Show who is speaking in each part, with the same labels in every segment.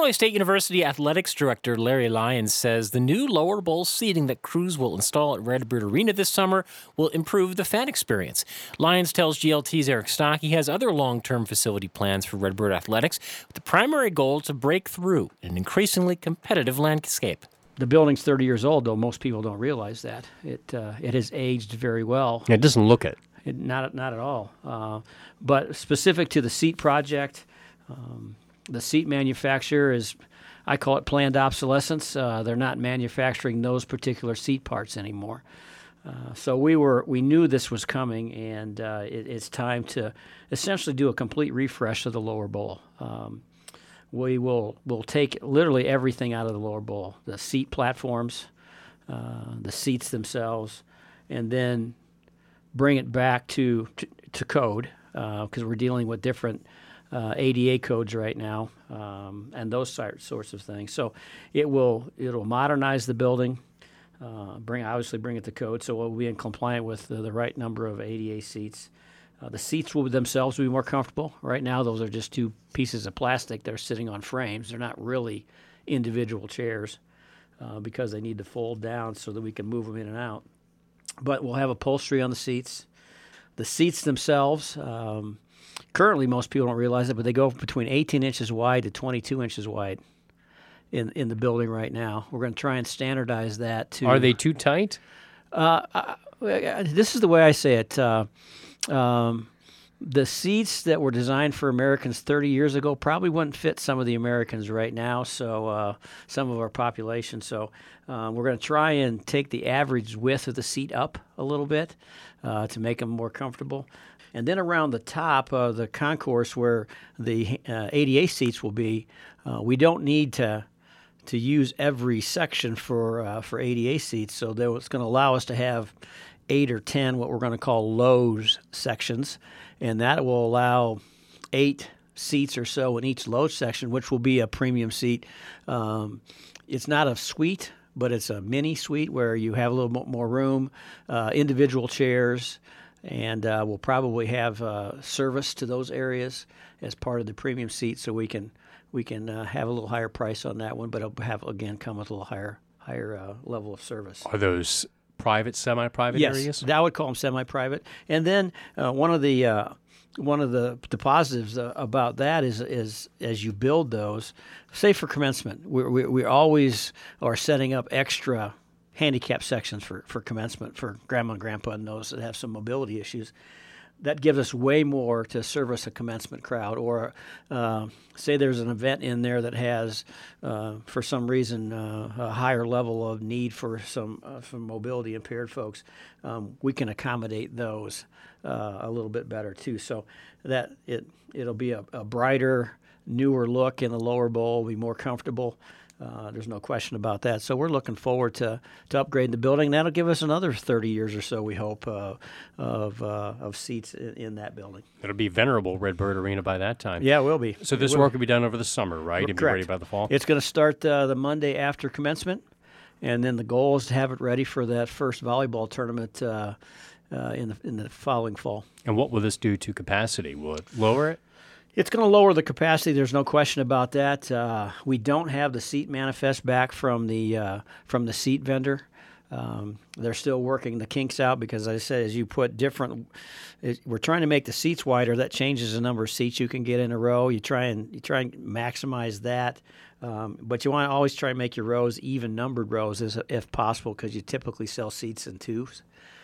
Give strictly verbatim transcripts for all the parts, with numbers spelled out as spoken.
Speaker 1: Illinois State University Athletics Director Larry Lyons says the new lower bowl seating that crews will install at Redbird Arena this summer will improve the fan experience. Lyons tells G L T's Eric Stock he has other long-term facility plans for Redbird Athletics with the primary goal to break through an increasingly competitive landscape.
Speaker 2: The building's thirty years old, though most people don't realize that. It uh, it has aged very well.
Speaker 3: It doesn't look it.
Speaker 2: it not not at all. Uh, but specific to the seat project, um, the seat manufacturer is, I call it planned obsolescence. Uh, they're not manufacturing those particular seat parts anymore. Uh, so we were we knew this was coming, and uh, it, it's time to essentially do a complete refresh of the lower bowl. Um, we will will take literally everything out of the lower bowl: the seat platforms, uh, the seats themselves, and then bring it back to to, to code because uh, we're dealing with different uh, A D A codes right now, um, and those sorts of things. So it will it'll modernize the building, uh, bring obviously bring it to code, so we'll be in compliant with the, the right number of A D A seats. Uh, the seats will themselves be more comfortable. Right now, those are just two pieces of plastic that are sitting on frames. They're not really individual chairs uh, because they need to fold down so that we can move them in and out. But we'll have upholstery on the seats. The seats themselves, um, currently most people don't realize it, but they go between eighteen inches wide to twenty-two inches wide in in the building right now. We're going to try and standardize that to.
Speaker 3: Are they too tight?
Speaker 2: Uh, uh, this is the way I say it. Uh, um, the seats that were designed for Americans thirty years ago probably wouldn't fit some of the Americans right now, so uh, some of our population. So uh, we're going to try and take the average width of the seat up a little bit uh, to make them more comfortable. And then around the top of the concourse where the uh, A D A seats will be, uh, we don't need to to use every section for uh, for A D A seats. So that it's going to allow us to have eight or ten what we're going to call lows sections, and that will allow eight seats or so in each low section, which will be a premium seat. Um, it's not a suite, but it's a mini suite where you have a little bit more room, uh, individual chairs, and uh, we'll probably have uh, service to those areas as part of the premium seat, so we can we can uh, have a little higher price on that one, but it'll have again come with a little higher higher uh, level of service.
Speaker 3: Are those private, semi-private
Speaker 2: yes,
Speaker 3: areas?
Speaker 2: Yes, I would call them semi-private. And then uh, one of the uh, one of the, the positives uh, about that is is as you build those, say for commencement, we we, we always are setting up extra handicap sections for, for commencement for grandma and grandpa and those that have some mobility issues. That gives us way more to service a commencement crowd. Or uh, say there's an event in there that has, uh, for some reason, uh, a higher level of need for some uh, some mobility impaired folks. Um, we can accommodate those uh, a little bit better too. So that it it'll be a, a brighter, newer look in the lower bowl. Be more comfortable. Uh, there's no question about that. So we're looking forward to, to upgrading the building. That'll give us another thirty years or so, we hope, uh, of uh, of seats in, in that building.
Speaker 3: It'll be venerable Redbird Arena by that time.
Speaker 2: Yeah, it will be.
Speaker 3: So this
Speaker 2: will
Speaker 3: work will be done over the summer, right? And be ready by the fall?
Speaker 2: It's going to start uh, the Monday after commencement, and then the goal is to have it ready for that first volleyball tournament uh, uh, in the in the following fall.
Speaker 3: And what will this do to capacity? Will it lower it?
Speaker 2: It's going to lower the capacity. There's no question about that. Uh, we don't have the seat manifest back from the uh, from the seat vendor. Um, they're still working the kinks out because, as I said, as you put different, it, we're trying to make the seats wider. That changes the number of seats you can get in a row. You try and you try and maximize that, um, but you want to always try and make your rows even numbered rows as, if possible, because you typically sell seats in twos.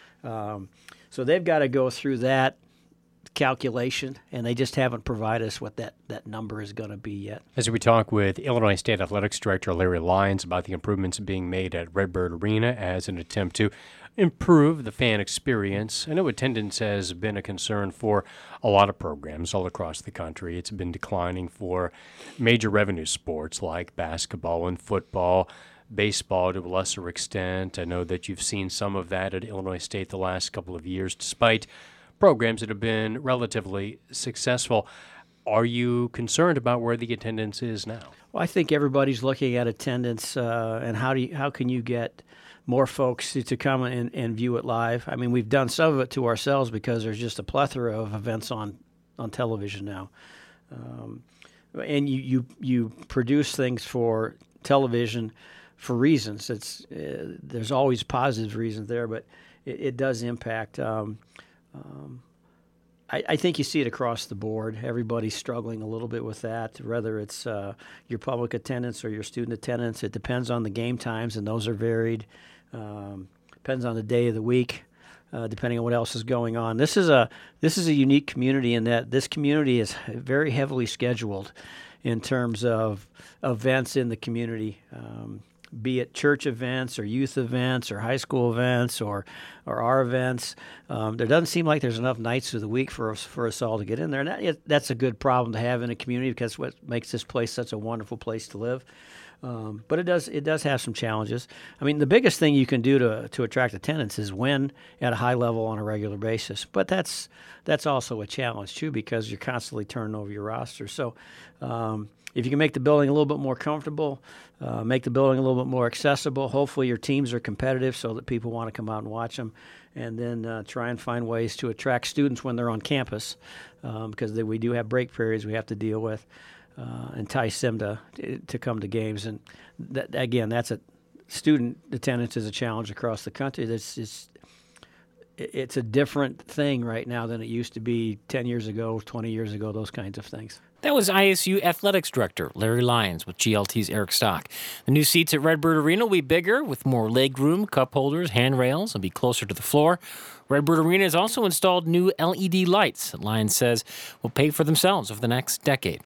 Speaker 2: Um, so they've got to go through that calculation, and they just haven't provided us what that, that number is going to be yet.
Speaker 3: As we talk with Illinois State Athletics Director Larry Lyons about the improvements being made at Redbird Arena as an attempt to improve the fan experience. I know attendance has been a concern for a lot of programs all across the country. It's been declining for major revenue sports like basketball and football, baseball to a lesser extent. I know that you've seen some of that at Illinois State the last couple of years, despite programs that have been relatively successful. Are you concerned about where the attendance is now?
Speaker 2: Well, I think everybody's looking at attendance uh, and how do you, how can you get more folks to, to come and, and view it live. I mean, we've done some of it to ourselves because there's just a plethora of events on, on television now. Um, and you, you you produce things for television for reasons. It's uh, there's always positive reasons there, but it, it does impact. Um, um, I, I think you see it across the board. Everybody's struggling a little bit with that, whether it's uh, your public attendance or your student attendance. It depends on the game times, and those are varied. Um, depends on the day of the week. Uh, depending on what else is going on. This is a this is a unique community in that this community is very heavily scheduled in terms of events in the community, um, be it church events or youth events or high school events or or our events. Um, there doesn't seem like there's enough nights of the week for us for us all to get in there, and that, that's a good problem to have in a community because what makes this place such a wonderful place to live. Um, but it does it does have some challenges. I mean, the biggest thing you can do to to attract attendance is win at a high level on a regular basis. But that's that's also a challenge too because you're constantly turning over your roster. So um, if you can make the building a little bit more comfortable, uh, make the building a little bit more accessible, hopefully your teams are competitive so that people want to come out and watch them, and then uh, try and find ways to attract students when they're on campus um, because they, we do have break periods we have to deal with. Uh, entice them to to come to games, and that, again, that's a student attendance is a challenge across the country. This is it's a different thing right now than it used to be ten years ago, twenty years ago. Those kinds of things.
Speaker 1: That was I S U Athletics Director Larry Lyons with G L T's Eric Stock. The new seats at Redbird Arena will be bigger with more leg room, cup holders, handrails, and be closer to the floor. Redbird Arena has also installed new L E D lights that Lyons says will pay for themselves over the next decade.